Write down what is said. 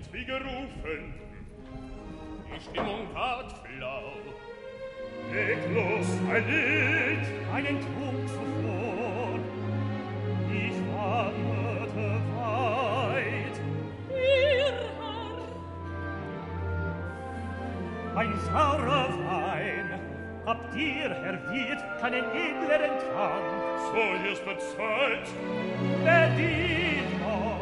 wie gerufen. Die Stimmung ward flau. Leg los, ein Lied, einen Trunk zuvor. Ich wanderte weit. Ihr Herr, Ein saurer Wein. Habt ihr, Herr Wirt, keinen edleren Trank? So ist bezahlt. Bedient euch.